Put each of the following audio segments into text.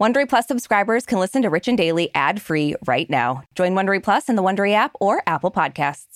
Wondery Plus subscribers can listen to Rich and Daily ad-free right now. Join Wondery Plus in the Wondery app or Apple Podcasts.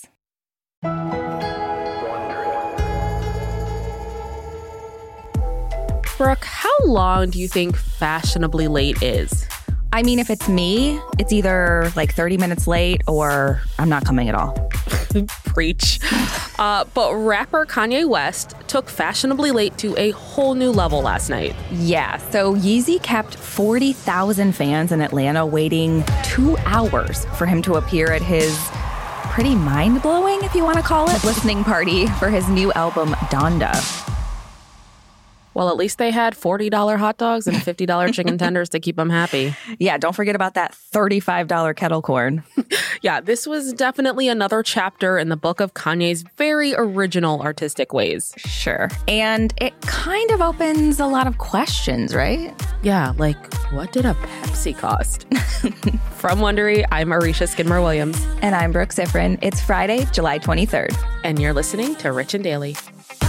Brooke, how long do you think fashionably late is? I mean, if it's me, it's either like 30 minutes late or I'm not coming at all. Preach. But rapper Kanye West took fashionably late to a whole new level last night. Yeah, so Yeezy kept 40,000 fans in Atlanta waiting 2 hours for him to appear at his pretty mind-blowing, if you want to call it, listening party for his new album, Donda. Well, at least they had $40 hot dogs and $50 chicken tenders to keep them happy. Yeah, don't forget about that $35 kettle corn. Yeah, this was definitely another chapter in the book of Kanye's very original artistic ways. Sure. And it kind of opens a lot of questions, right? Yeah, like, what did a Pepsi cost? From Wondery, I'm Arisha Skidmore-Williams. And I'm Brooke Siffrin. It's Friday, July 23rd. And you're listening to Rich and Daily.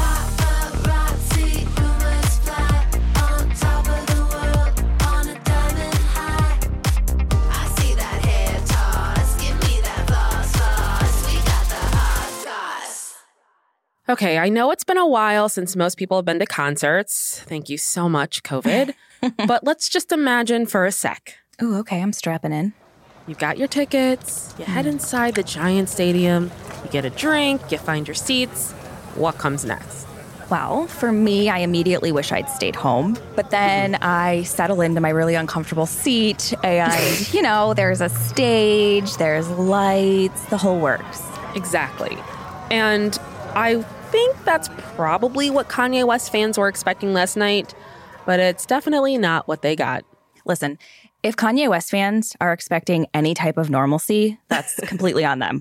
Okay, I know it's been a while since most people have been to concerts. Thank you so much, COVID. But let's just imagine for a sec. Ooh, okay, I'm strapping in. You've got your tickets, you head inside the giant stadium, you get a drink, you find your seats. What comes next? Well, for me, I immediately wish I'd stayed home. But then I settle into my really uncomfortable seat and, you know, there's a stage, there's lights, the whole works. Exactly. And I think that's probably what Kanye West fans were expecting last night, but it's definitely not what they got. Listen, if Kanye West fans are expecting any type of normalcy, that's completely on them.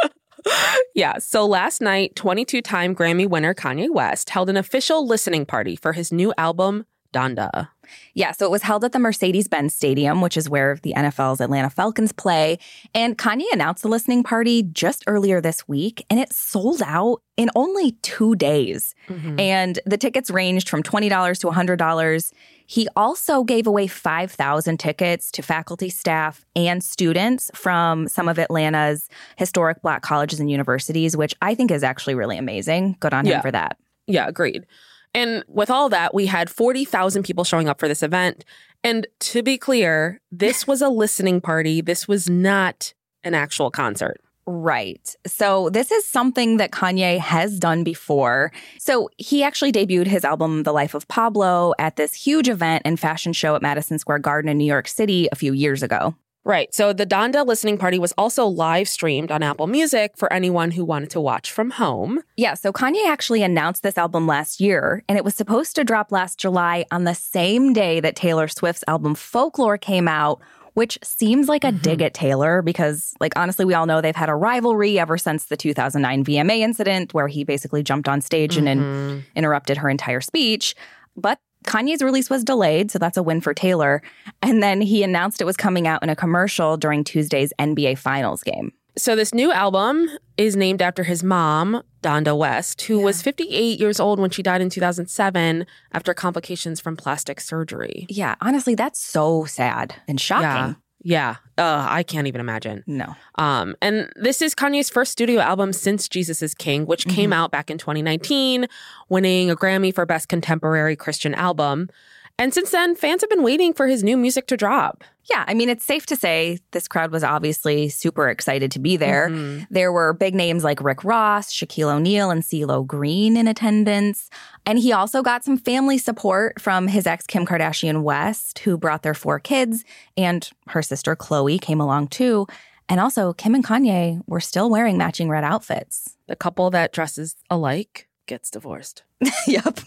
Yeah, so last night, 22-time Grammy winner Kanye West held an official listening party for his new album, Donda. Yeah, so it was held at the Mercedes-Benz Stadium, which is where the NFL's Atlanta Falcons play. And Kanye announced the listening party just earlier this week, and it sold out in only 2 days. Mm-hmm. And the tickets ranged from $20 to $100. He also gave away 5,000 tickets to faculty, staff, and students from some of Atlanta's historic Black colleges and universities, which I think is actually really amazing. Good on him for that. Yeah, agreed. And with all that, we had 40,000 people showing up for this event. And to be clear, this was a listening party. This was not an actual concert. Right. So this is something that Kanye has done before. So he actually debuted his album, The Life of Pablo, at this huge event and fashion show at Madison Square Garden in New York City a few years ago. Right. So the Donda listening party was also live streamed on Apple Music for anyone who wanted to watch from home. Yeah. So Kanye actually announced this album last year, and it was supposed to drop last July on the same day that Taylor Swift's album Folklore came out, which seems like a dig at Taylor because, like, honestly, we all know they've had a rivalry ever since the 2009 VMA incident where he basically jumped on stage and interrupted her entire speech. But Kanye's release was delayed, so that's a win for Taylor. And then he announced it was coming out in a commercial during Tuesday's NBA Finals game. So this new album is named after his mom, Donda West, who was 58 years old when she died in 2007 after complications from plastic surgery. Yeah, honestly, that's so sad and shocking. Yeah. I can't even imagine. No. And this is Kanye's first studio album since Jesus is King, which came out back in 2019, winning a Grammy for Best Contemporary Christian Album. And since then, fans have been waiting for his new music to drop. Yeah, I mean, it's safe to say this crowd was obviously super excited to be there. There were big names like Rick Ross, Shaquille O'Neal, and CeeLo Green in attendance. And he also got some family support from his ex, Kim Kardashian West, who brought their 4 kids, and her sister, Khloe, came along too. And also, Kim and Kanye were still wearing matching red outfits. The couple that dresses alike gets divorced. Yep.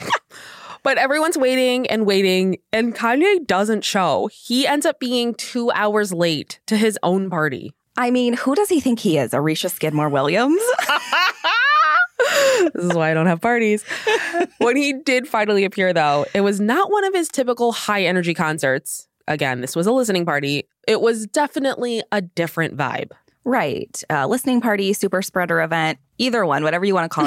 But everyone's waiting, and Kanye doesn't show. He ends up being 2 hours late to his own party. I mean, who does he think he is, Arisha Skidmore-Williams? This is why I don't have parties. When he did finally appear, though, it was not one of his typical high-energy concerts. Again, this was a listening party. It was definitely a different vibe. Right. Listening party, super spreader event, either one, whatever you want to call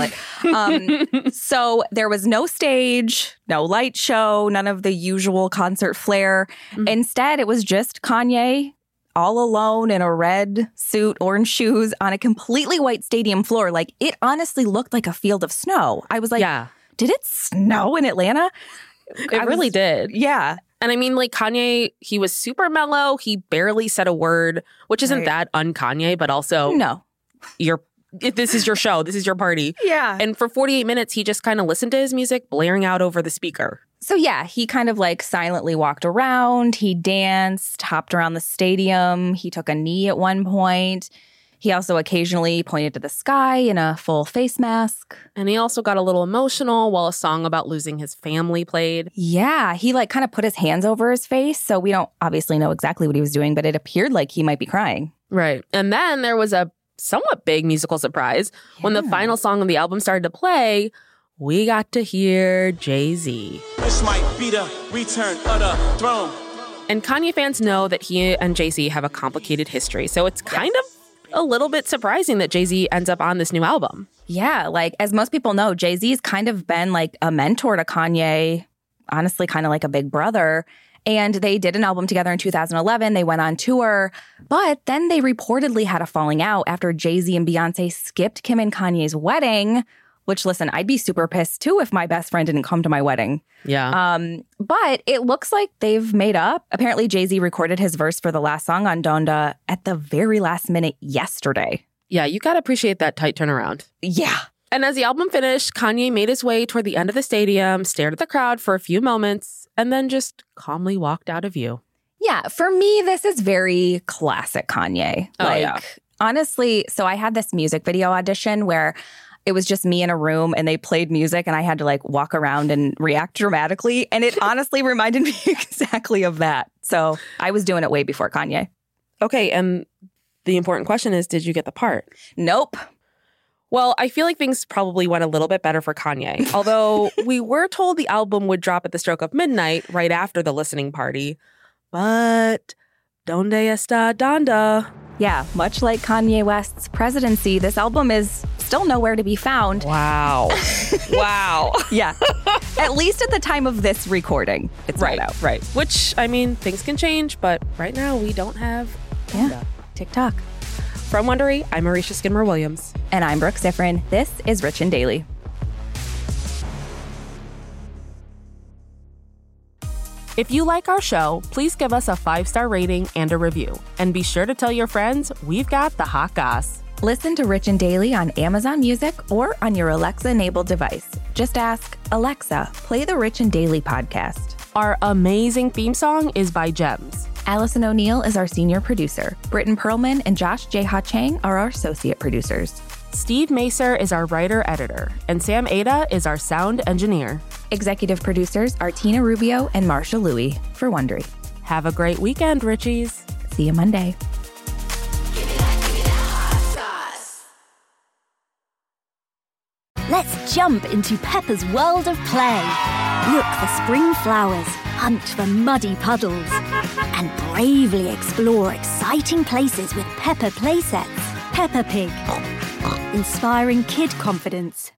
it. So there was no stage, no light show, none of the usual concert flair. Mm-hmm. Instead, it was just Kanye all alone in a red suit, orange shoes on a completely white stadium floor. Like, it honestly looked like a field of snow. I was like, did it snow in Atlanta? It really did. Yeah. And I mean, like, Kanye, he was super mellow. He barely said a word, which isn't that un-Kanye, but also, no, this is your show. This is your party. Yeah. And for 48 minutes, he just kind of listened to his music blaring out over the speaker. So yeah, he kind of like silently walked around. He danced, hopped around the stadium. He took a knee at one point. He also occasionally pointed to the sky in a full face mask. And he also got a little emotional while a song about losing his family played. Yeah, he like kind of put his hands over his face. So we don't obviously know exactly what he was doing, but it appeared like he might be crying. Right. And then there was a somewhat big musical surprise. When the final song of the album started to play, we got to hear Jay-Z. This might be the return of the throne. And Kanye fans know that he and Jay-Z have a complicated history. So it's kind of a little bit surprising that Jay-Z ends up on this new album. Yeah, like as most people know, Jay-Z's kind of been like a mentor to Kanye, honestly, kind of like a big brother. And they did an album together in 2011. They went on tour, but then they reportedly had a falling out after Jay-Z and Beyonce skipped Kim and Kanye's wedding, which, listen, I'd be super pissed too if my best friend didn't come to my wedding. Yeah. But it looks like they've made up. Apparently, Jay-Z recorded his verse for the last song on Donda at the very last minute yesterday. Yeah, you got to appreciate that tight turnaround. Yeah. And as the album finished, Kanye made his way toward the end of the stadium, stared at the crowd for a few moments, and then just calmly walked out of view. Yeah, for me, this is very classic Kanye. Honestly, so I had this music video audition where it was just me in a room and they played music and I had to like walk around and react dramatically. And it honestly reminded me exactly of that. So I was doing it way before Kanye. Okay, and the important question is, did you get the part? Nope. Well, I feel like things probably went a little bit better for Kanye. Although we were told the album would drop at the stroke of midnight right after the listening party. But donde está Donda? Yeah, much like Kanye West's presidency, this album is still nowhere to be found. Wow. Wow. Yeah. At least at the time of this recording, it's right not out. Right. Which, I mean, things can change, but right now we don't have Donda. Yeah. TikTok. From Wondery, I'm Marisha Skidmore-Williams. And I'm Brooke Siffrin. This is Rich and Daily. If you like our show, please give us a 5-star rating and a review. And be sure to tell your friends we've got the hot goss. Listen to Rich and Daily on Amazon Music or on your Alexa-enabled device. Just ask, Alexa, play the Rich and Daily podcast. Our amazing theme song is by Gems. Allison O'Neill is our senior producer. Britton Perlman and Josh J. Ha-Chang are our associate producers. Steve Macer is our writer-editor, and Sam Ada is our sound engineer. Executive producers are Tina Rubio and Marsha Louie for Wondery. Have a great weekend, Richies. See you Monday. Let's jump into Peppa's world of play. Look for spring flowers, hunt for muddy puddles, and bravely explore exciting places with Peppa playsets. Peppa Pig, inspiring kid confidence.